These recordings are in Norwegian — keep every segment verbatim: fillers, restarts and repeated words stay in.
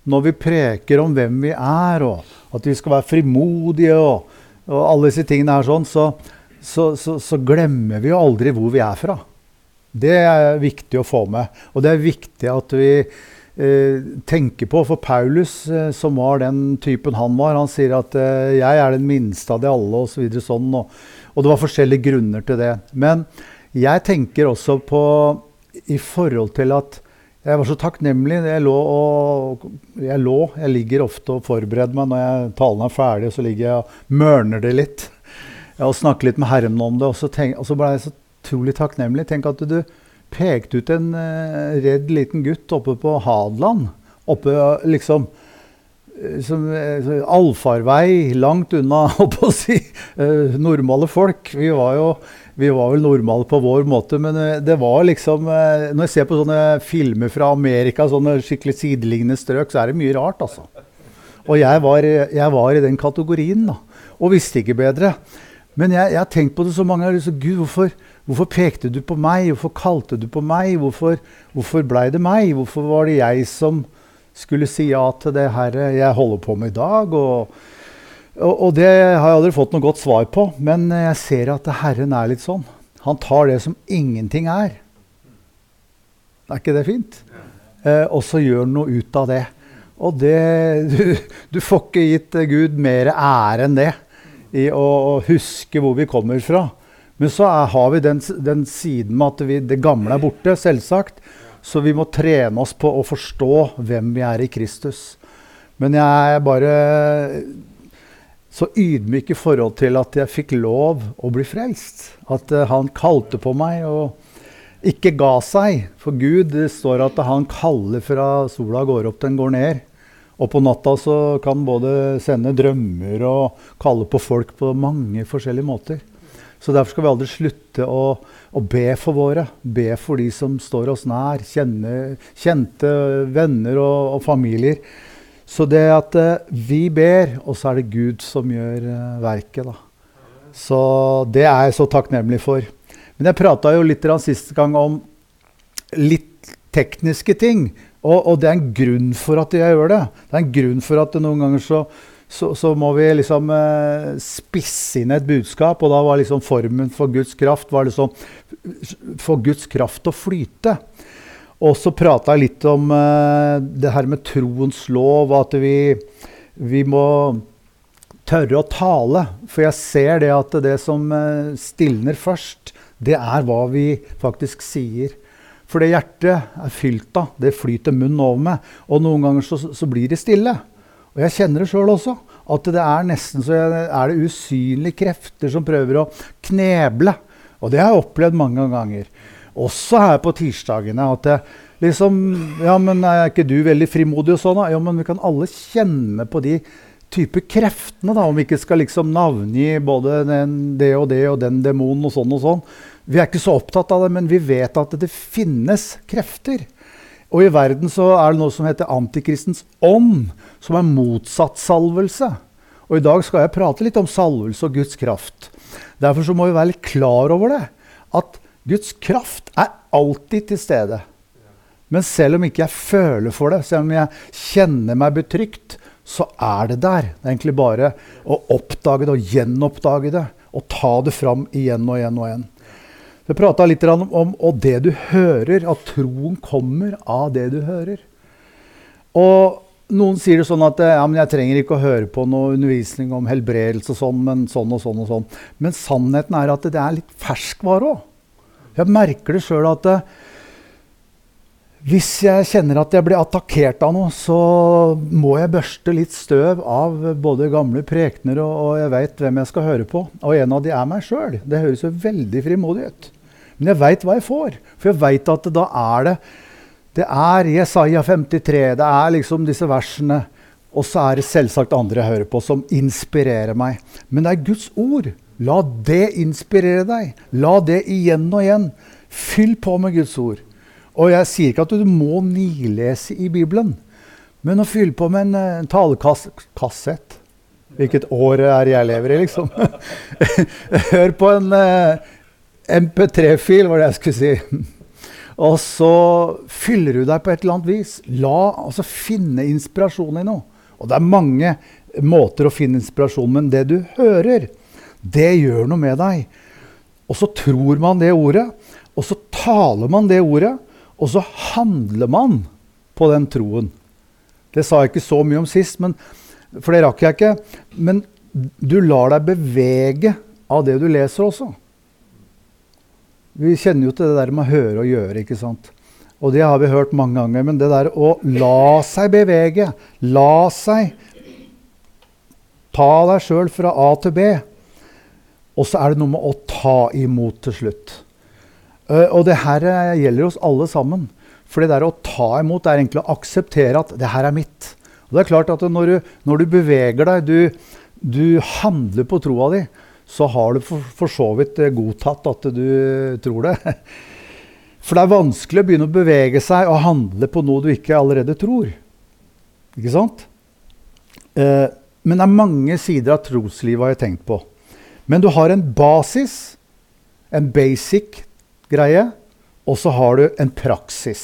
når vi preker om hvem vi er, og at vi skal være frimodige, og, og alle disse tingene her sånn, så, så, så, så glemmer vi jo aldri hvor vi er fra. Det er viktig å få med, og det er viktig at vi eh, tenker på, for Paulus, eh, som var den typen han var, han sier at eh, jeg er den minste av de alle, og så videre sånn, og, og det var forskjellige grunner til det. Men jeg tenker også på, i forhold til at jeg var så takknemlig, jeg lå, og, jeg lå, jeg ligger ofte og forbereder meg når jeg talen er ferdig, og så ligger jeg og mørner det litt, og snakker litt med Herren om det, og så, tenk, og så ble jeg så utrolig takknemlig. Tenk at du pekte ut en uh, redd liten gutt oppe på Hadland, oppe liksom som, uh, allfarvei, langt unna, oppe å si, uh, normale folk. Vi var jo vi var vel normale på vår måte, men uh, det var liksom, uh, når jeg ser på sånne filmer fra Amerika, sånne skikkelig sideliggende strøk, så er det mye rart, altså. Og jeg var, jeg var i den kategorien, da, og visste ikke bedre. Men jeg, jeg har tenkt på det så mange ganger, så Gud, hvorfor, hvorfor pekte du på meg? Hvorfor kalte du på meg? Hvorfor, hvorfor ble det meg? Hvorfor var det jeg som skulle si ja til det her jeg holder på med i dag? Og, og, og det har jeg aldri fått noe godt svar på, men jeg ser at Herren er litt sånn. Han tar det som ingenting er. Er ikke det fint? Eh, og så gjør han noe ut av det. Og det, du, du får ikke gitt Gud mer ære enn det. I å, å huske hvor vi kommer fra. Men så er, har vi den, den siden med at vi, det gamle er borte, selvsagt. Så vi må trene oss på å forstå hvem vi er i Kristus. Men jeg er bare så ydmyk i forhold til at jeg fikk lov å bli frelst. At uh, han kalte på meg og ikke ga seg. For Gud, det står at han kaller fra sola går opp, den går ned. Og på natta så kan både sende drømmer og kalle på folk på mange forskjellige måter. Så derfor skal vi aldri slutte å, å be for våre. Be for de som står oss nær, kjenne, kjente venner og, og familier. Så det at uh, vi ber, og så er det Gud som gjør uh, verket, da. Så det er jeg så takknemlig for. Men jeg pratet jo litt siste gang om litt tekniske ting. Og, og det er en grunn for at jeg gjør det. Det er en grunn for at noen ganger så, så, så må vi liksom eh, spisse inn et budskap, og da var liksom formen for Guds kraft, var liksom for Guds kraft å flyte. Og så pratet jeg litt om eh, det her med troens lov, at vi, vi må tørre å tale, for jeg ser det at det som eh, stilner først, det er hva vi faktisk sier. For det hjertet er fylt av, det flyter munnen over med, og noen ganger så, så blir det stille. Og jeg kjenner det selv også, at det er nesten så jeg, er det usynlige krefter som prøver å kneble. Og det har jeg opplevd mange ganger. Også her på tirsdagene, at det liksom, ja, men er ikke du veldig frimodig og sånn? Ja, men vi kan alle kjenne på de type kreftene da, om vi ikke skal liksom navngi både den, det og det og den demonen og sånn og sånn. Vi er ikke så opptatt av det, men vi vet at det finnes krefter. Og i verden så er det noe som heter antikristens ånd, som er motsatt salvelse. Og i dag skal jeg prate litt om salvelse og Guds kraft. Derfor så må vi være litt klar over det, at Guds kraft er alltid til stede. Men selv om ikke jeg føler for det, selv om jeg kjenner meg betrygt, så er det der. Det er egentlig bare å oppdage det og gjenoppdage det, og ta det fram igjen og igjen og igjen. Jeg pratet litt om, om og det du hører, at troen kommer av det du hører. Og noen sier det sånn at ja, men jeg trenger ikke å høre på noe undervisning om helbredelse og sånn, men sånn og sånn og sånn. Men sannheten er at det er litt ferskvare også. Jeg merker det selv at hvis jeg kjenner at jeg blir attakkert av noe, så må jeg børste litt støv av både gamle prekener, og, og jeg vet hvem jeg skal høre på. Og en av de er meg selv. Det høres jo veldig frimodig ut. Men jeg vet hva jeg får. For jeg vet at da er det, det er Jesaja femtitre, det er liksom disse versene, og så er det selvsagt andre jeg hører på som inspirerer meg. Men det er Guds ord. La det inspirere deg. La det igjen og igjen. Fyll på med Guds ord. Og jeg sier ikke at du må nilese i Bibelen, men å fylle på med en, en talekassett. Hvilket år er jeg lever i, liksom. Hør på en uh, M P tre-fil, var det jeg skulle si. Og så fyller du deg på et eller annet vis. La, altså finne inspirasjon i noe. Og det er mange måter å finne inspirasjon, men det du hører, det gjør noe med deg. Og så tror man det ordet, og så taler man det ordet, og så handler man på den troen. Det sa jeg ikke så mye om sist, men, for det rakk jeg ikke. Men du lar deg bevege av det du leser også. Vi kjenner jo til det der med å høre og gjøre, ikke sant? Og det har vi hørt mange ganger, men det der å la seg bevege, la seg ta deg selv fra A til B, og så er det noe med å ta imot til slutt. Uh, og det her gjelder oss alle sammen. For det der å ta imot er egentlig å akseptere at det her er mitt. Og det er klart at når du, når du beveger deg, du, du handler på troa di, så har du for, for så vidt godtatt at du tror det. For det er vanskelig å begynne å bevege seg og handle på noe du ikke allerede tror. Ikke sant? Uh, men det er mange sider av troslivet har jeg tenkt på. Men du har en basis, en basic greie, og så har du en praksis.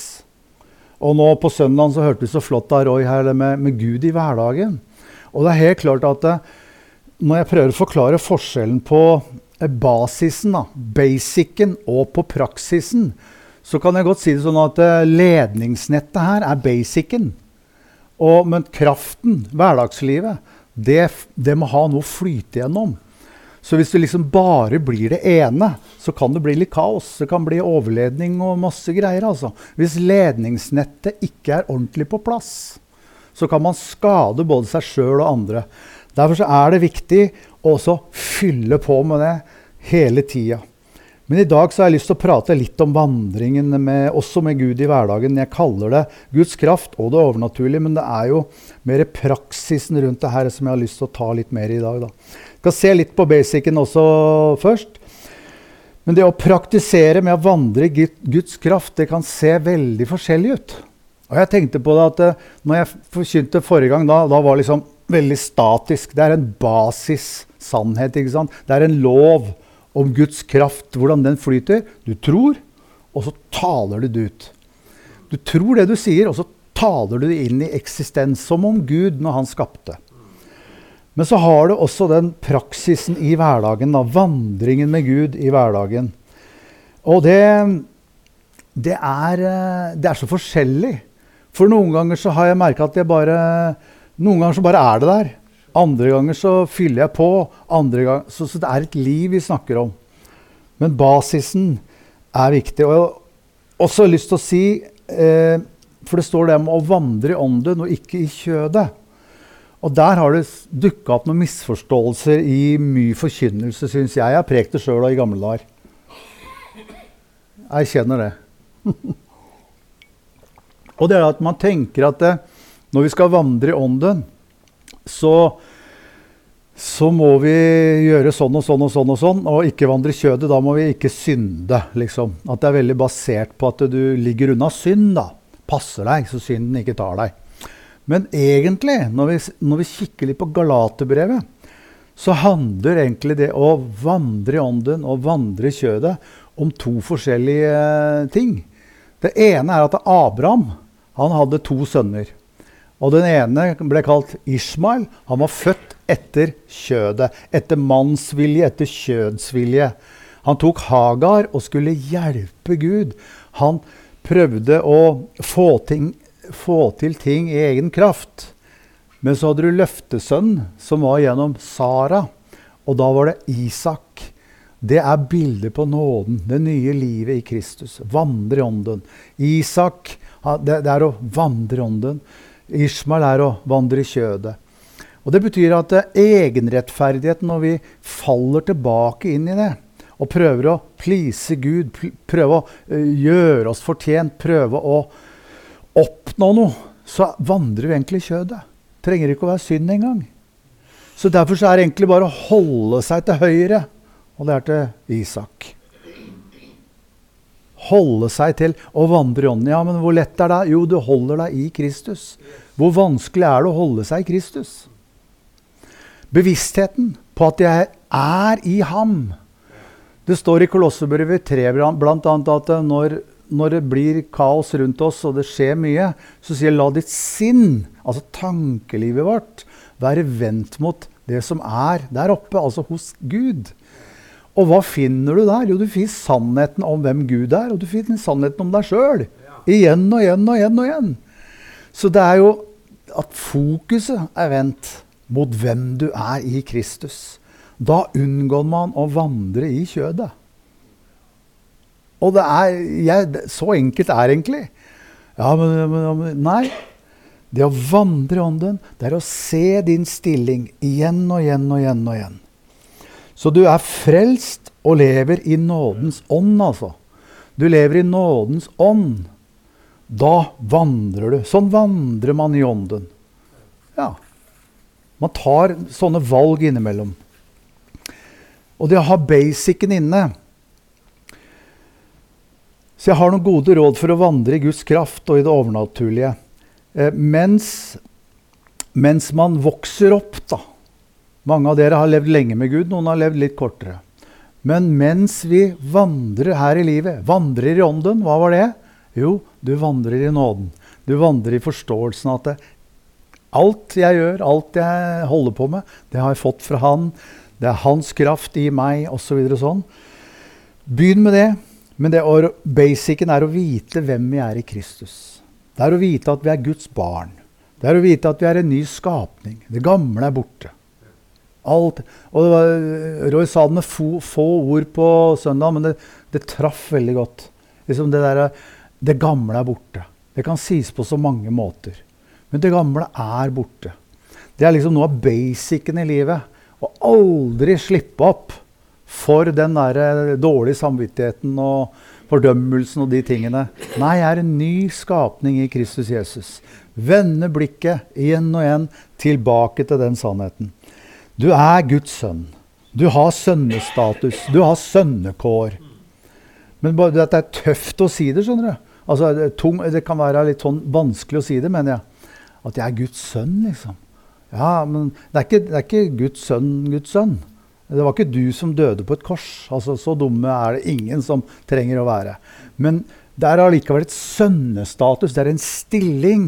Og nå på søndagen så hørte vi så flott av Roy her med, med Gud i hverdagen. Og det er helt klart at det, når jeg prøver å forklare forskjellen på basisen, da, basicen og på praksisen, så kan jeg godt si det sånn at ledningsnettet her er basicen. Og, men kraften, hverdagslivet, det, det må ha noe å flyte gjennom. Så hvis det liksom bare blir det ene, så kan det bli litt kaos. Det kan bli overledning og masse greier, altså. Hvis ledningsnettet ikke er ordentlig på plass, så kan man skade både seg selv og andre. Derfor så er det viktig å også fylle på med det hele tiden. Men i dag så har jeg lyst til å prate litt om vandringen, med, også med Gud i hverdagen. Jeg kaller det Guds kraft og det overnaturlige, men det er jo mer praksisen rundt det her som jeg har lyst til å ta litt mer i dag, da. Jeg skal se litt på basicen også først. Men det å praktisere med å vandre i Guds kraft, det kan se veldig forskjellig ut. Og jeg tenkte på det at når jeg forkynte forrige gang, da, da var det liksom veldig statisk. Det er en basissannhet, ikke sant? Det er en lov om Guds kraft, hvordan den flyter. Du tror, og så taler du det ut. Du tror det du sier, og så taler du det inn i eksistens, som om Gud når han skapte. Men så har du også den praksisen i hverdagen, da, vandringen med Gud i hverdagen. Og det, det, er, det er så forskjellig. For noen ganger så har jeg merket at jeg bare, noen ganger så bare er det der. Andre ganger så fyller jeg på, andre ganger, så, så det er et liv vi snakker om. Men basisen er viktig. Og jeg har også lyst til å si, eh, for det står det om å vandre i ånden og ikke i kjødet. Og der har det dukket opp noen misforståelser i mye forkynnelse, synes jeg. Jeg har prekt det selv i gamle dager. Jeg kjenner det. Og det er at man tenker at det, når vi skal vandre i ånden, så, så må vi gjøre sånn og sånn og sånn og sånn, og ikke vandre i kjødet. Da må vi ikke synde, liksom. At det er veldig basert på at du ligger unna synd, da. Passer deg, så synden ikke tar deg. Men egentlig, når vi, når vi kikker litt på Galaterbrevet, så handler egentlig det å vandre i ånden og vandre i kjødet om to forskjellige ting. Det ene er at Abraham, han hadde to sønner. Og den ene ble kalt Ishmael. Han var født etter kjødet, etter mannsvilje, etter kjødsvilje. Han tok Hagar og skulle hjelpe Gud. Han prøvde å få ting få til ting i egen kraft. Men så hadde du løftesønn som var gjennom Sara, og da var det Isak. Det er bildet på nåden, det nye livet i Kristus. Vandre i ånden. Isak, det, det er å vandre i ånden. Ishmael er å vandre i kjødet. Og det betyr at egenrettferdighet, når vi faller tilbake inn i det, og prøver å please Gud, prøve å gjøre oss fortjent, prøve å oppnå noe, så vandrer vi egentlig i kjødet. Trenger ikke å være synd engang. Så derfor så er det egentlig bare å holde seg til høyre, og det er til Isak. Holde seg til å vandre i ånden. Ja, men hvor lett er det? Jo, du holder deg i Kristus. Hvor vanskelig er det å holde seg i Kristus? Bevisstheten på at jeg er i ham. Det står i Kolosserbrevet tre blant annet at når når det blir kaos rundt oss, og det skjer mye, så sier la ditt sinn, altså tankelivet vårt, være vendt mot det som er der oppe, altså hos Gud. Og hva finner du der? Jo, du finner sannheten om hvem Gud er, og du finner sannheten om deg selv. Igjen og igjen og igjen og igjen. Så det er jo at fokuset er vendt mot hvem du er i Kristus. Da unngår man å vandre i kjødet. Og det er, jeg, så enkelt er det egentlig. Ja, men, men nei. Det å vandre i ånden, det er å se din stilling igjen og igjen og igjen og igjen. Så du er frelst og lever i nådens ånd, altså. Du lever i nådens ånd. Da vandrer du. Sånn vandrer man i ånden. Ja. Man tar sånne valg innimellom. Og det å ha basicen inne. Så jeg har noen gode råd for å vandre i Guds kraft og i det overnaturlige. Eh, mens, mens man vokser opp, da. Mange av dere har levd lenge med Gud, noen har levd litt kortere. Men mens vi vandrer her i livet, vandrer i ånden, hva var det? Jo, du vandrer i nåden. Du vandrer i forståelsen at det, alt jeg gjør, alt jeg holder på med, det har jeg fått fra Han. Det er hans kraft i meg, og så videre sånn. Begynn med det. Men det er, basicen er å vite hvem vi er i Kristus. Det er å vite at vi er Guds barn. Det er å vite at vi er en ny skapning. Det gamle er borte. Alt. Og det var, Roy sa det med få, få ord på søndag, men det, det traff veldig godt. Liksom det, der, det gamle er borte. Det kan sies på så mange måter. Men det gamle er borte. Det er liksom noe av basicen i livet. Og aldri slippe opp for den der dårlige samvittigheten og fordømmelsen og de tingene. Nei, jeg er en ny skapning i Kristus Jesus. Vende blikket igjen og igjen tilbake til den sannheten. Du er Guds sønn. Du har sønnestatus. Du har sønnekår. Men det er tøft å si det, skjønner du. Altså, det, er tung, det kan være litt sånn vanskelig å si det, mener jeg. At jeg er Guds sønn, liksom. Ja, men det er ikke, det er ikke Guds sønn, Guds sønn. Det var ikke du som døde på et kors. Altså, så dumme er det ingen som trenger å være. Men det er allikevel et sønnestatus. Det er en stilling.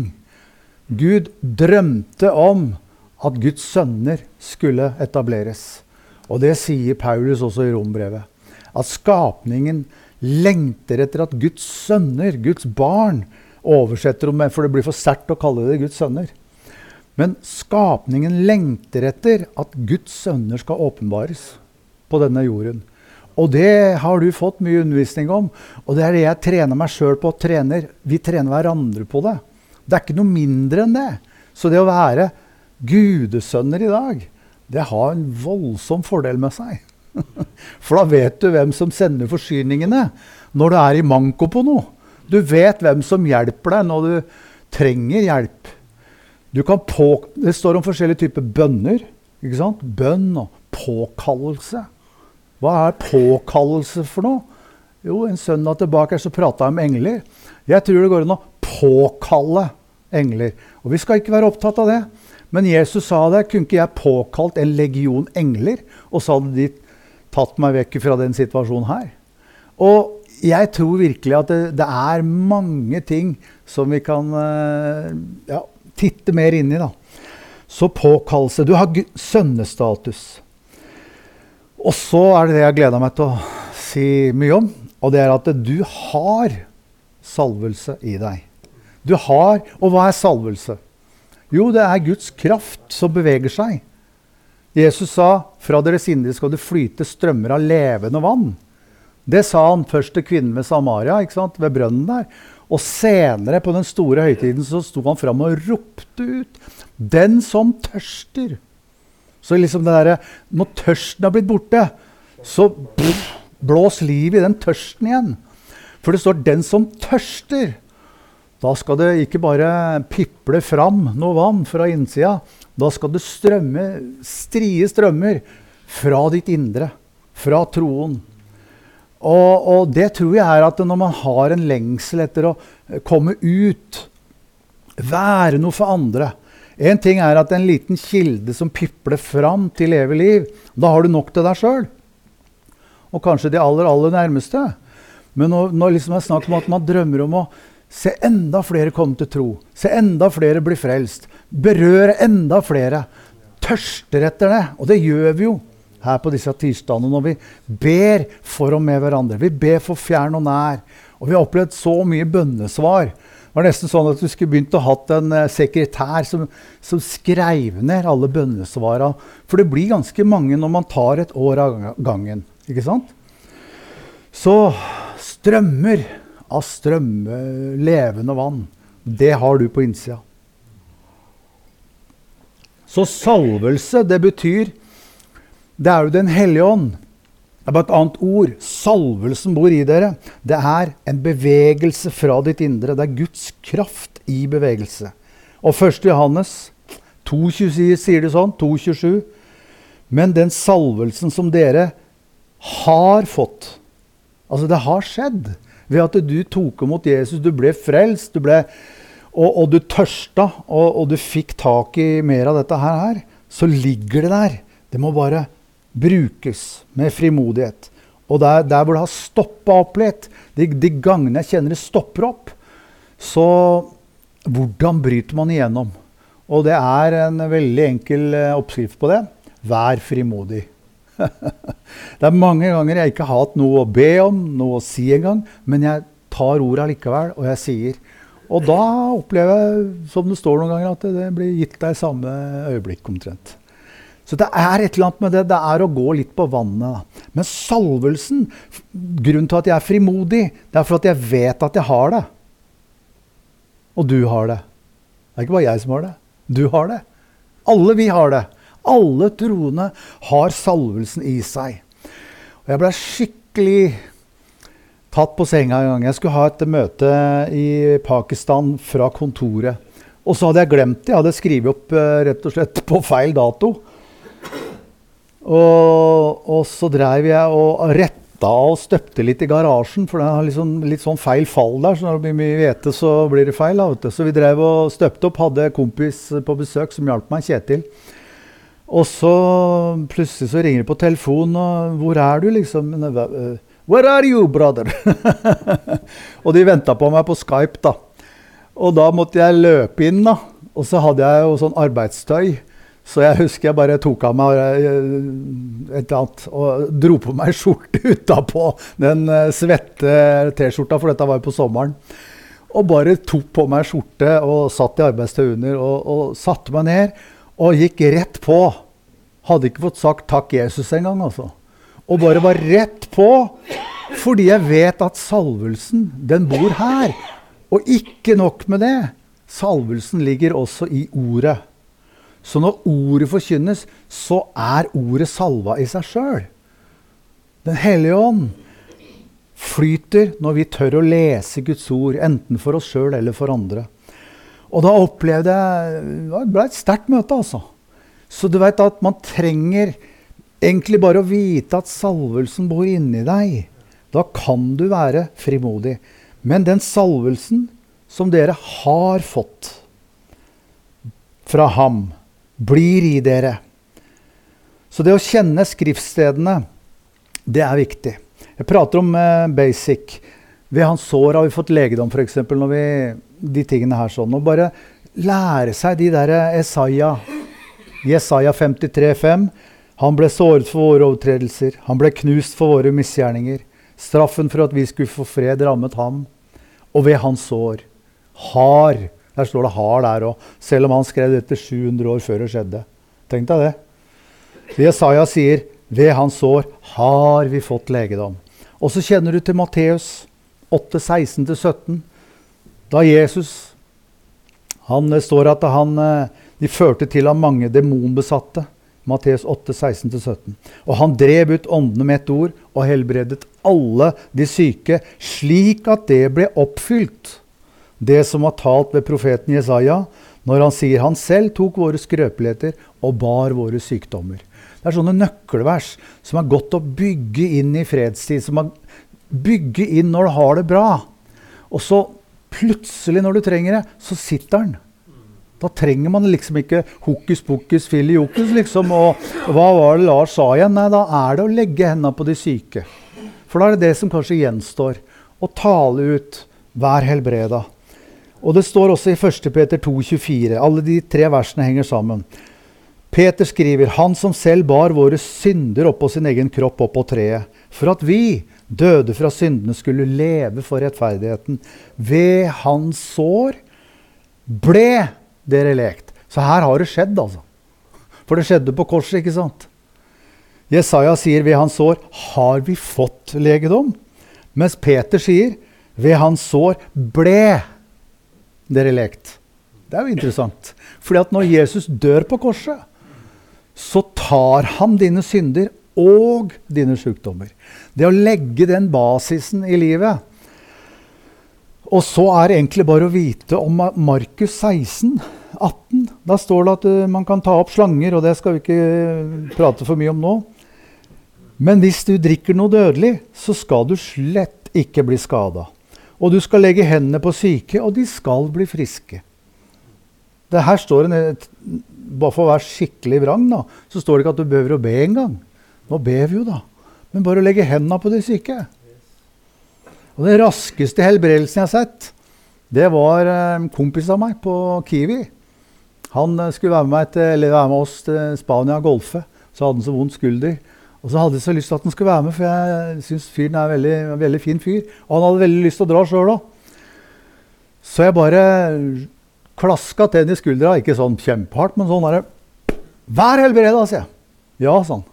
Gud drømte om at Guds sønner skulle etableres. Og det sier Paulus også i Rombrevet. At skapningen lengter etter at Guds sønner, Guds barn, oversetter om, for det blir for sterkt å kalle det Guds sønner. Men skapningen lengter etter at Guds sønner skal åpenbares på denne jorden. Og det har du fått mye undervisning om. Og det er det jeg trener meg selv på. Trener. Vi trener hverandre på det. Det er ikke noe mindre enn det. Så det å være gudesønner i dag, det har en voldsom fordel med seg. For da vet du hvem som sender forsyningene når du er i manko på noe. Du vet hvem som hjelper deg når du trenger hjelp. Du kan på, det står om forskjellige typer bønner, ikke sant? Bønn og påkallelse. Hva er påkallelse for noe? Jo, en søndag tilbake så pratet jeg om engler. Jeg tror det går an å påkalle engler. Og vi skal ikke være opptatt av det. Men Jesus sa det, kunne ikke jeg påkalt en legion engler, og så hadde de tatt meg vekk fra den situasjonen her. Og jeg tror virkelig at det, det er mange ting som vi kan ja, titte mer inn i da. Så påkallelse. Du har sønnestatus. Og så er det det jeg gleder meg til å si mye om. Og det er at du har salvelse i deg. Du har, og hva er salvelse? Jo, det er Guds kraft som beveger seg. Jesus sa, fra deres indre skal det flyte strømmer av levende vann. Det sa han først til kvinnen ved Samaria, ikke sant? Ved brønnen der. Og senere på den store høytiden så sto han frem og ropte ut, den som tørster. Så liksom det der, når tørsten har blitt borte, så blås liv i den tørsten igjen. For det står, den som tørster. Da skal det ikke bare piple fram noe vann fra innsida. Da skal det strømme, strie strømmer fra ditt indre, fra troen. Og, og det tror jeg er at når man har en lengsel etter å komme ut, være noe for andre. En ting er at en liten kilde som pipler fram til evig liv, da har du nok til deg selv. Og kanskje de aller, aller nærmeste. Men nå, nå liksom jeg snakker om at man drømmer om å se enda flere komme til tro. Se enda flere bli frelst. Berøre enda flere. Tørster etter det. Og det gjør vi jo her på disse tirsdagene når vi ber for og med hverandre. Vi ber for fjern og nær. Og vi har opplevd så mye bønnesvar. Det var nesten sånn at du skulle begynt å ha en uh, sekretær som, som skrev ned alle bønnesvarene. For det blir ganske mange når man tar et år av gangen. Ikke sant? Så strømmer av strømme, levende vann. Det har du på innsida. Så salvelse, det betyr, det er jo den hellige ånd. Det er bare et annet ord. Salvelsen bor i dere. Det er en bevegelse fra ditt indre. Det er Guds kraft i bevegelse. Og første Johannes to tjue sier det sånn, to tjuesju. Men den salvelsen som dere har fått, altså det har skjedd, ved at du tok imot Jesus, du ble frelst, du ble, og, og du tørsta, og, og du fikk tak i mer av dette her, så ligger det der. Det må bare brukes med frimodighet. Og der, der hvor det har stoppet opp litt, de, de gangene jeg kjenner det stopper opp, så hvordan bryter man igjennom? Og det er en veldig enkel oppskrift på det. Vær frimodig. Det er mange ganger jeg ikke har hatt noe å be om, noe å si en gang, men jeg tar ordet likevel, og jeg sier. Og da opplever jeg, som det står noen ganger, at det blir gitt deg samme øyeblikk omtrent. Så det er et eller annet med det, det er å gå litt på vannet. Men salvelsen, grunnen til at jeg er frimodig, det er for at jeg vet at jeg har det. Og du har det. Det er ikke bare jeg som har det. Du har det. Alle vi har det. Alle troende har salvelsen i seg. Og jeg ble skikkelig tatt på senga en gang. Jeg skulle ha et møte i Pakistan fra kontoret. Og så hadde jeg glemt det. Jeg hadde skrevet opp rett og slett på feil dato. Og, og så drev jeg og retta og støpte litt i garasjen, for det er liksom litt sånn feil fall der, så når det blir mye hvete så blir det feil. Da, vet du. Så vi drev og støpte opp, hadde kompis på besøk som hjalp meg, Kjetil. Og så plutselig så ringer det på telefonen, og hvor er du liksom? Where are you, brother? Og de ventet på meg på Skype da. Og da måtte jeg løpe inn da, og så hadde jeg jo sånn arbeidstøy. Så jeg husker jeg bare tok av meg et eller annet, og dro på meg skjorte utapå den svette t-skjorta, for dette var jo på sommeren. Og bare tok på meg skjorte og satt i arbeidstøy under, og, og satte meg ned, og gikk rett på. Hadde ikke fått sagt takk Jesus en gang, altså. Og bare var rett på, fordi jeg vet at salvelsen, den bor her. Og ikke nok med det, salvelsen ligger også i ordet. Så når ordet forkynnes, så er ordet salva i seg selv. Den hellige ånd flyter når vi tør å lese Guds ord, enten for oss selv eller for andre. Og da opplevde jeg, det ble et sterkt møte altså. Så du vet at man trenger egentlig bare å vite at salvelsen bor inni deg. Da kan du være frimodig. Men den salvelsen som dere har fått fra ham, blir i dere. Så det å kjenne skriftstedene, det er viktig. Jeg prater om eh, basic. Ved hans sår har vi fått legedom, for eksempel, når vi, de tingene her sånn. Og bare lære seg de der Jesaja, Jesaja femtitre fem. Han ble såret for våre overtredelser. Han ble knust for våre misgjerninger. Straffen for at vi skulle få fred rammet ham. Og ved hans sår har, der står det har der også, selv om han skrev dette sju hundre år før det skjedde. Tenk deg det. Jesaja sier, ved hans sår har vi fått legedom. Og så kjenner du til Matteus åtte seksten til sytten. Da Jesus, han det står at han, de førte til ham mange demonbesatte. Matteus åtte seksten til sytten. Og han drev ut åndene med et ord, og helbredet alle de syke, slik at det ble oppfylt. Det som var talt ved profeten Jesaja, når han sier han selv tok våre skrøpeligheter og bar våre sykdommer. Det er sånne nøkkelvers som er godt å bygge inn i fredstid, som er bygge inn når du har det bra. Og så plutselig når du trenger det, så sitter den. Da trenger man liksom ikke hokus pokus, filiokus liksom, og hva var det Lars sa igjen? Nei, da er det å legge hendene på de syke. For da er det det som kanskje gjenstår. og tale ut, vær helbreda. Og det står også i første Peter to tjuefire, alle de tre versene henger sammen. Peter skriver, han som selv bar våre synder opp på sin egen kropp opp på treet, for at vi, døde fra syndene, skulle leve for rettferdigheten. Ved hans sår ble dere lekt. Så her har det skjedd, altså. For det skjedde på korset, ikke sant? Jesaja sier, ved hans sår har vi fått legedom. Mens Peter sier, ved hans sår ble dere lekt. Det er jo interessant. Fordi at når Jesus dør på korset, så tar han dine synder og dine sykdommer. Det å legge den basisen i livet. Og så er det egentlig bare å vite om Markus seksten atten. Da står det at man kan ta opp slanger, og det skal vi ikke prate for mye om nå. Men hvis du drikker noe dødelig, så skal du slett ikke bli skadet. Og du skal legge hendene på syke, og de skal bli friske. Det her står en, bare for å være skikkelig vrang, da, så står det ikke at du behøver å be en gang. Nå ber vi jo da, men bare å legge hendene på de syke. Og den raskeste helbredelsen jeg har sett, det var en kompis av meg på Kiwi. Han skulle være med, til, eller være med oss til Spania og golfe, så hadde han så vondt skulder. Og så hadde jeg så lyst til at han skulle være med, for jeg synes fyren er en veldig, veldig fin fyr. Og han hadde veldig lyst til å dra selv da. Så jeg bare klasket til den i skuldra, ikke sånn kjempehardt, men sånn der, vær helbredet, sier jeg. Ja, sånn.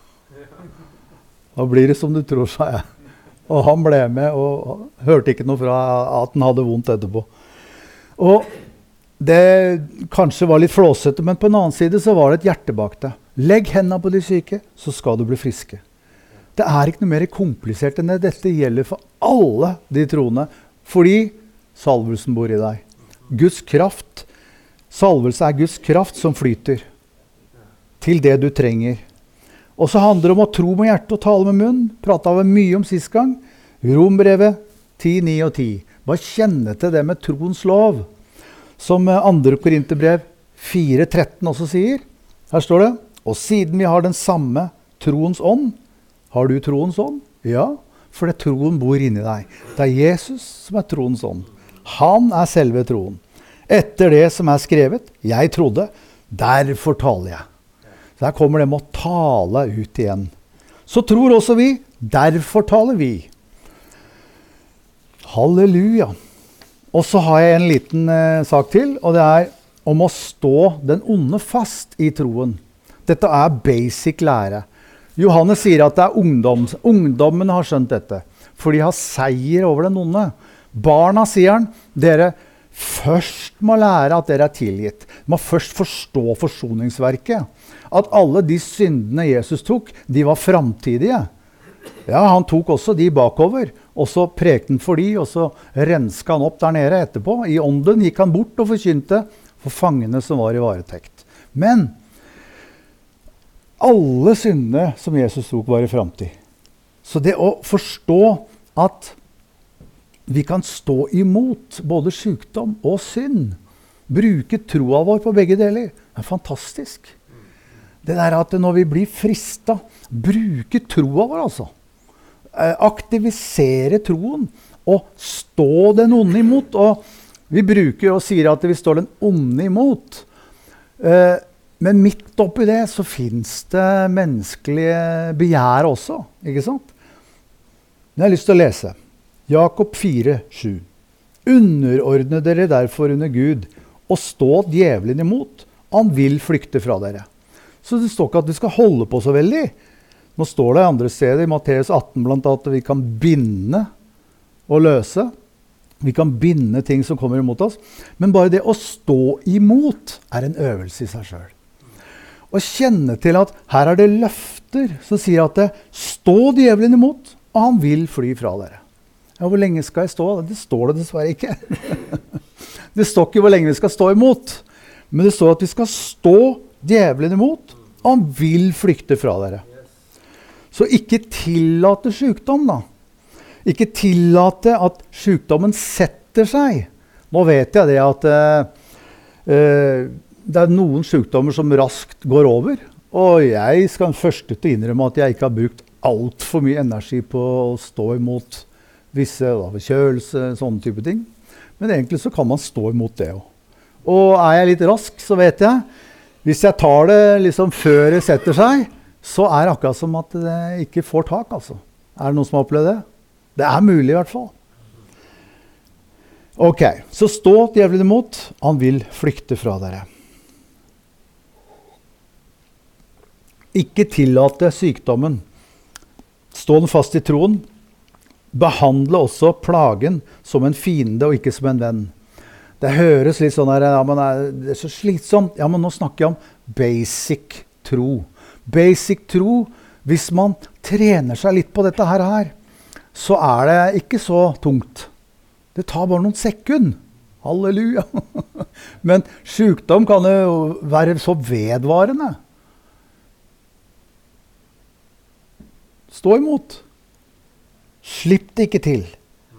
Da blir det som du tror, sa jeg. Og han ble med og hørte ikke noe fra at han hadde vondt etterpå. Og det kanskje var litt flåsete, men på en annen side så var det et hjerte bak det. Legg hendene på de syke, så skal du bli friske. Det er ikke noe mer komplisert enn det. Dette gjelder for alle de troende, fordi salvelsen bor i deg. Guds kraft, salvelse er Guds kraft som flyter til det du trenger. Og så handler det om å tro med hjertet og tale med munn. Pratet vi mye om sist gang. Rombrevet ti, ni og ti. Bare kjenne til det med troens lov. Som andre Korinterbrev fire tretten også sier. Her står det, og siden vi har den samme troens ånd. Har du troens ånd? Ja, for det troen bor inni deg. Det er Jesus som er troens ånd. Han er selve troen. Etter det som er skrevet, jeg trodde, derfor taler jeg. Så her kommer det med å tale ut igjen. Så tror også vi, derfor taler vi. Halleluja. Og så har jeg en liten eh, sak til, og det er om å stå den onde fast i troen. Dette er basic lære. Johannes sier at det er ungdom. Ungdommen har skjønt dette, for de har seier over den onde. Barna, sier han, dere først må lære at dere er tilgitt. De må først forstå forsoningsverket. At alle de syndene Jesus tok, de var fremtidige. Ja, han tok også de bakover, og så prekte han for de, og så renska han opp der nede etterpå. I ånden gikk han bort og forkynte for fangene som var i varetekt. Men alle syndene som Jesus tok var i fremtid. Så det å forstå at vi kan stå imot både sykdom og synd, bruke troa vår på begge deler, er fantastisk. Det der at når vi blir fristet, bruke troa vår altså. Aktivisere troen og stå den onde imot. Og vi bruker og sier at vi står den onde imot. Men midt oppi det så finnes det menneskelige begjær også, ikke sant? Men jeg har lyst til å lese. Jakob fire sju. Underordne dere derfor under Gud, og stå djevelen imot. Han vil flykte fra dere. Så det står ikke at vi skal holde på så veldig. Nå står det i andre steder, i Matteus atten blant annet, at vi kan binde og løse. Vi kan binde ting som kommer imot oss. Men bare det å stå imot er en øvelse i seg selv. Og kjenne til at her er det løfter som sier at det, stå djevelen imot, og han vil fly fra dere. Ja, hvor lenge skal jeg stå? Det står det dessverre ikke. Det står ikke hvor lenge vi skal stå imot. Men det står at vi skal stå djevelen imot, og han vil flykte fra dere. Så ikke tillate sykdom da. Ikke tillate at sykdommen setter seg. Nå vet jeg det at eh, eh, det er noen sykdommer som raskt går over, og jeg skal først til å innrømme at jeg ikke har brukt alt for mye energi på å stå imot visse da, kjølelse, sånne type ting. Men egentlig så kan man stå imot det også. Og er jeg litt rask, så vet jeg, hvis jeg tar det liksom før det setter seg, så er det akkurat som at det ikke får tak, altså. Er det noen som har opplevd det? Det er mulig i hvert fall. Ok, så stå djevelen imot, han vil flykte fra dere. Ikke tillate sykdommen. Stå den fast i troen. Behandle også plagen som en fiende og ikke som en venn. Det høres litt sånn her, ja, men det er så slitsomt. Ja, men nå snakker jeg om basic tro. Basic tro, hvis man trener seg litt på dette her, her så er det ikke så tungt. Det tar bare noen sekund. Halleluja. Men sykdom kan jo være så vedvarende. Stå imot. Slipp det ikke til.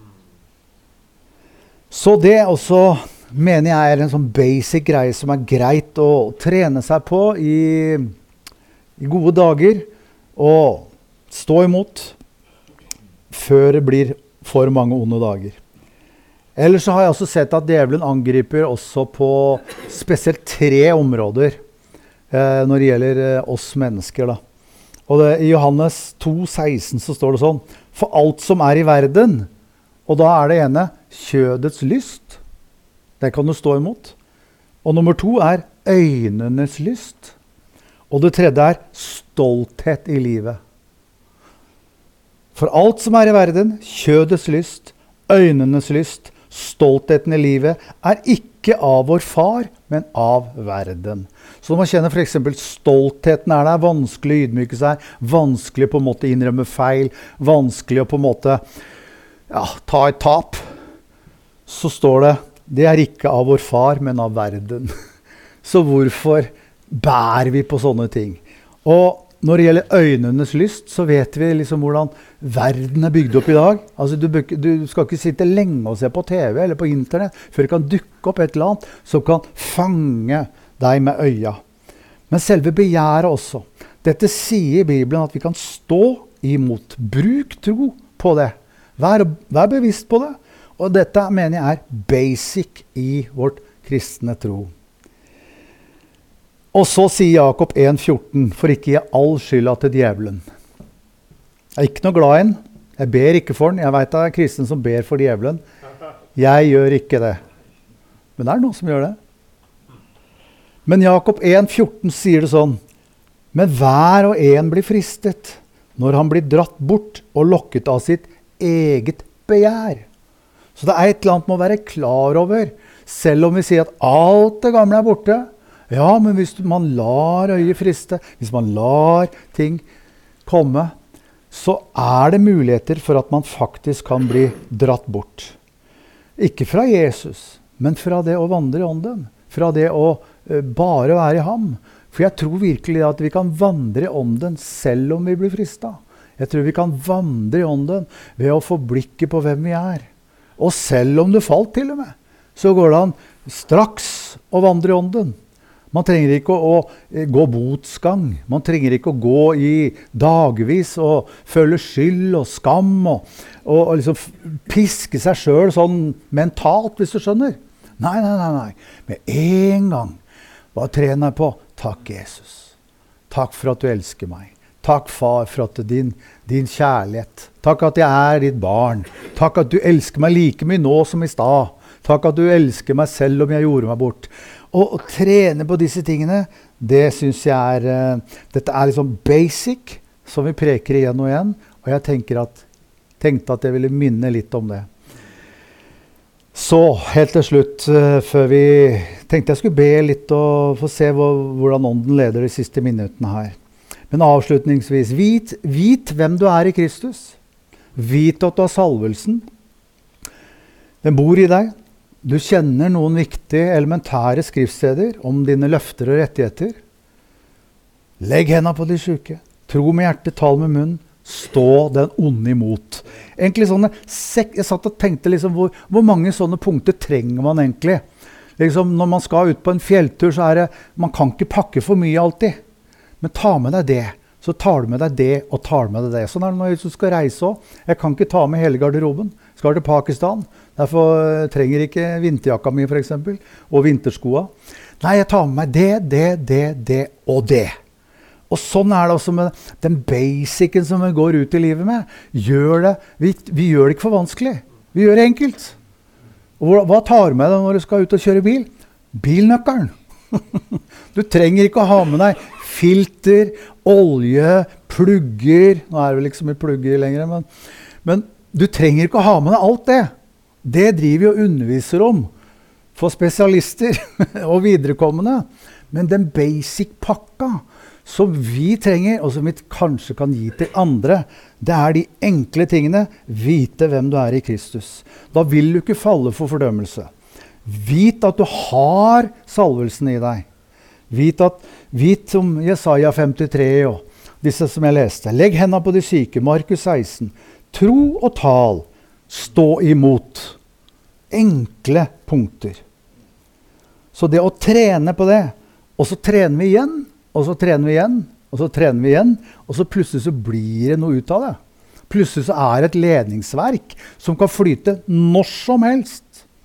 Så det også mener jeg er en sånn basic greie som er greit å trene seg på i, i gode dager, og stå imot før det blir for mange onde dager. Ellers så har jeg også sett at djevelen angriper også på spesielt tre områder eh, når det gjelder eh, oss mennesker da. Og det, i Johannes to seksten så står det sånn, for alt som er i verden, og da er det ene kjødets lyst, det kan du stå imot. Og nummer to er øynenes lyst. Og det tredje er stolthet i livet. For alt som er i verden, kjødets lyst, øynenes lyst, stoltheten i livet, er ikke av vår far, men av verden. Så når man kjenner for eksempel stoltheten er der, vanskelig å ydmyke seg, vanskelig på en måte innrømme feil, vanskelig å på en måte ja, ta et tap, så står det, det er ikke av vår far, men av verden. Så hvorfor bærer vi på sånne ting? Og når det gjelder øynenes lyst, så vet vi liksom hvordan verden er bygd opp i dag. Altså, du, du skal ikke sitte lenge og se på T V eller på internett før det kan dukke opp et eller annet som kan fange deg med øya. Men selve begjæret også. Dette sier Bibelen at vi kan stå imot. Bruk tro på det. Vær, vær bevisst på det. Og dette mener jeg er basic i vårt kristne tro. Og så sier Jakob en fjorten, for ikke gi all skylda til djevelen. Jeg er ikke noe glad i den. Jeg ber ikke for den. Jeg vet det er kristen som ber for djevelen. Jeg gjør ikke det. Men det er noen som gjør det. Men Jakob en fjorten sier det sånn, men hver og en blir fristet når han blir dratt bort og lokket av sitt eget begjær. Så det er et eller annet må være klar over, selv om vi sier at alt det gamle er borte. Ja, men hvis man lar øyet friste, hvis man lar ting komme, så er det muligheter for at man faktisk kan bli dratt bort. Ikke fra Jesus, men fra det å vandre i ånden. Fra det å uh, bare være i ham. For jeg tror virkelig at vi kan vandre i ånden selv om vi blir fristet. Jeg tror vi kan vandre i ånden ved å få blikket på hvem vi er. Og selv om du falt til og med, så går det an straks å vandre i ånden. Man trenger ikke å, å gå botsgang. Man trenger ikke å gå i dagvis og føle skyld og skam og, og, og liksom piske seg selv sånn mentalt, hvis du skjønner. Nei, nei, nei, nei. Med en gang. Bare trener på. Takk, Jesus. Takk for at du elsker meg. Takk, far, for at din, din kjærlighet. Takk at jeg er ditt barn. Takk at du elsker meg like mye nå som i stad. Takk at du elsker meg selv om jeg gjorde meg bort. Og å trene på disse tingene, det synes jeg er, uh, dette er liksom basic, som vi preker igjen og igjen. Og jeg tenker at, tenkte at jeg ville minne litt om det. Så, helt til slutt, uh, før vi tenkte jeg skulle be litt og få se hvor, hvordan ånden leder de siste minuttene her. Men avslutningsvis, vit, vit hvem du er i Kristus. Vit at du har salvelsen. Den bor i deg. Du kjenner noen viktige, elementære skriftsteder om dine løfter og rettigheter. Legg hendene på de syke. Tro med hjertet, tal med munn. Stå den onde imot. Egentlig sånne, jeg satt og tenkte liksom, hvor, hvor mange sånne punkter trenger man egentlig? Liksom, når man skal ut på en fjelltur, så er det, man kan ikke pakke for mye alltid. Men ta med deg det. så tar du med deg det, og tar du med deg det. Sånn er det når Jesus skal reise også. Jeg kan ikke ta med hele garderoben. Jeg skal til Pakistan. Derfor trenger jeg ikke vinterjakka mi, for eksempel, og vinterskoa. Nei, jeg tar med meg det, det, det, det og det. Og sånn er det også med den basicen som vi går ut i livet med. Gjør det, vi, vi gjør det ikke for vanskelig. Vi gjør det enkelt. Og hva tar du med deg når du skal ut og kjøre bil? Bilnøkkelen. Du trenger ikke å ha med deg filter, olje, plugger. Nå er det vel ikke så mye plugger lenger, men, men du trenger ikke å ha med deg alt det. Det driver vi og underviser om for spesialister og viderekommende. Men den basic pakka som vi trenger, og som vi kanskje kan gi til andre, det er de enkle tingene. Vite hvem du er i Kristus. Da vil du ikke falle for fordømmelse. Vit at du har salvelsen i deg. Vit, at, vit som Jesaja femtitre og disse som jeg leste. Legg hendene på de syke, Markus seksten. Tro og tal, stå imot. Enkle punkter. Så det å trene på det, og så trener vi igjen, og så trener vi igjen, og så trener vi igjen, og så plutselig så blir det noe ut av det. Plutselig så er det et ledningsverk som kan flyte når som helst.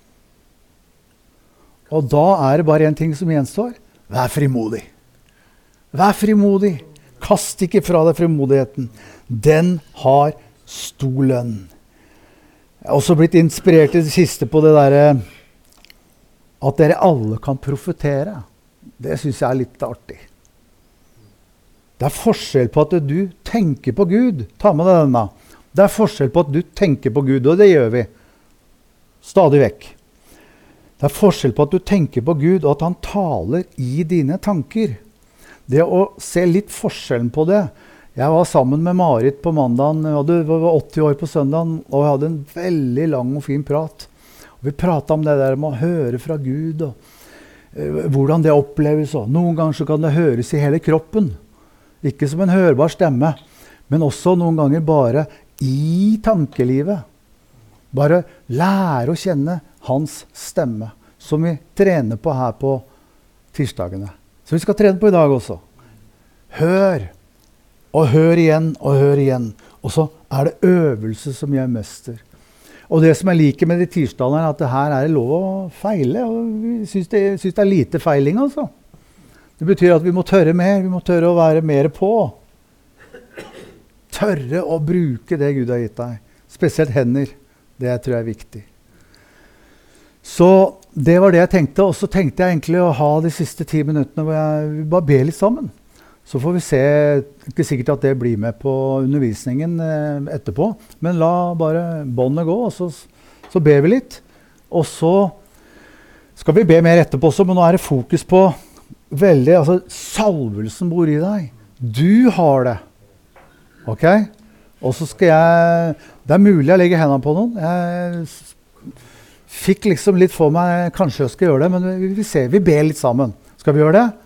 Og da er det bare en ting som gjenstår. Vær frimodig. Vær frimodig. Kast ikke fra deg frimodigheten. Den har stor lønn. Jeg har også blitt inspirert i det siste på det der at dere alle kan profetere. Det synes jeg er litt artig. Det er forskjell på at du tenker på Gud. Ta med deg denne. Det er forskjell på at du tenker på Gud, og det gjør vi. Stadig vekk. Det er forskjell på at du tenker på Gud, og at han taler i dine tanker. Det å se litt forskjellen på det. Jeg var sammen med Marit på mandagen, jeg var åtti år på søndagen, og jeg hadde en veldig lang og fin prat. Og vi pratet om det der med å høre fra Gud, og uh, hvordan det oppleves. Og noen ganger så kan det høres i hele kroppen. Ikke som en hørbar stemme, men også noen ganger bare i tankelivet. Bare lære å kjenne hans stemme, som vi trener på her på tirsdagene. Så vi skal trene på i dag også. Hør, og hør igjen, og hør igjen. Og så er det øvelse som gjør mester. Og det som jeg liker med de tirsdagene er at det her er det lov å feile, og vi synes det, synes det er lite feiling altså. Det betyr at vi må tørre mer, vi må tørre å være mer på. Tørre å bruke det Gud har gitt deg. Spesielt hender, det tror jeg er viktig. Så det var det jeg tenkte, og så tenkte jeg egentlig å ha de siste ti minuttene hvor jeg bare ber litt sammen. Så får vi se, ikke sikkert at det blir med på undervisningen eh, etterpå, men la bare båndet gå, og så, så ber vi litt. Og så skal vi be mer etterpå også, men nå er det fokus på veldig, altså salvelsen bor i deg. Du har det. Ok? Og så skal jeg, det er mulig å legge hendene på noen. Jeg fikk liksom litt for meg, kanskje jeg skal gjøre det, men vi, vi ser, vi ber litt sammen. Skal vi gjøre det?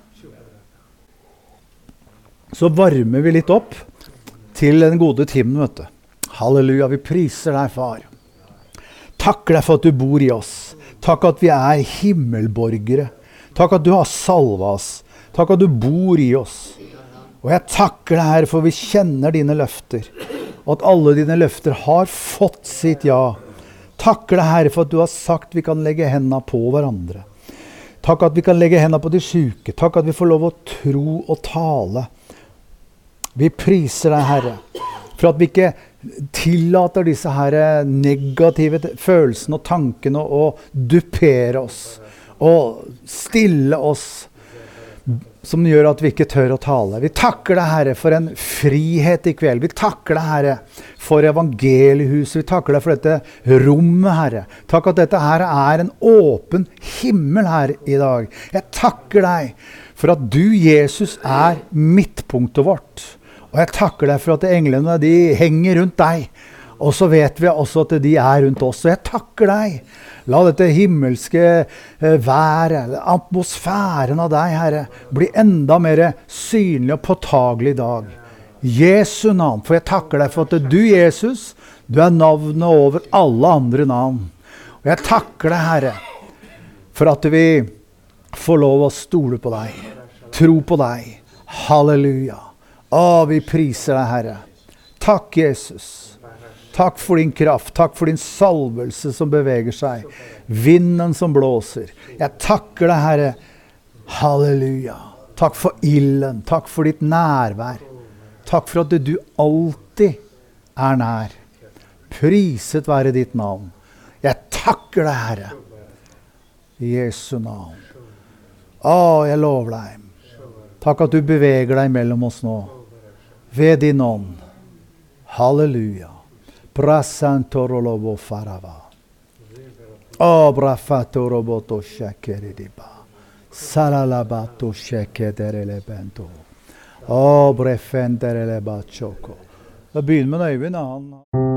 Så varmer vi litt opp til den gode timen, vet du. Halleluja, vi priser deg, far. Takk deg for at du bor i oss. Takk at vi er himmelborgere. Takk at du har salva oss. Takk at du bor i oss. Og jeg takker deg, Herre, for vi kjenner dine løfter. Og at alle dine løfter har fått sitt ja. Takker deg, Herre, for at du har sagt vi kan legge hendene på hverandre. Takk at vi kan legge hendene på de syke. Takk at vi får lov å tro og tale. Vi priser deg, Herre, for at vi ikke tillater disse her negative følelsene og tankene å dupere oss. Og stille oss, som gjør at vi ikke tør å tale. Vi takker deg, Herre, for en frihet i kveld. Vi takker deg, Herre, for evangeliehuset. Vi takker deg for dette rommet, Herre. Takk at dette her er en åpen himmel her i dag. Jeg takker deg for at du, Jesus, er midtpunktet vårt. Og jeg takker deg for at englene, de henger rundt deg. Og så vet vi også at de er rundt oss. Og jeg takker deg. La dette himmelske været, atmosfæren av deg, Herre, bli enda mer synlig og påtagelig i dag. Jesu navn, for jeg takker deg for at du, Jesus, du er navnet over alle andre navn. Og jeg takker deg, Herre, for at vi får lov å stole på deg, tro på deg. Halleluja. Å, vi priser deg, Herre. Takk, Jesus. Takk for din kraft. Takk for din salvelse som beveger seg. Vinden som blåser. Jeg takker deg, Herre. Halleluja. Takk for ilden. Takk for ditt nærvær. Takk for at du alltid er nær. Priset være ditt navn. Jeg takker deg, Herre. I Jesu navn. Å, jeg lover deg. Takk at du beveger deg mellom oss nå. Ved din ånd. Halleluja. Brasantorolobo farava. Å, brafatoroboto shekeridiba. Salalabato shekederelebento. Å, brefenderelebachoko. Da begynner med Øyvind, han.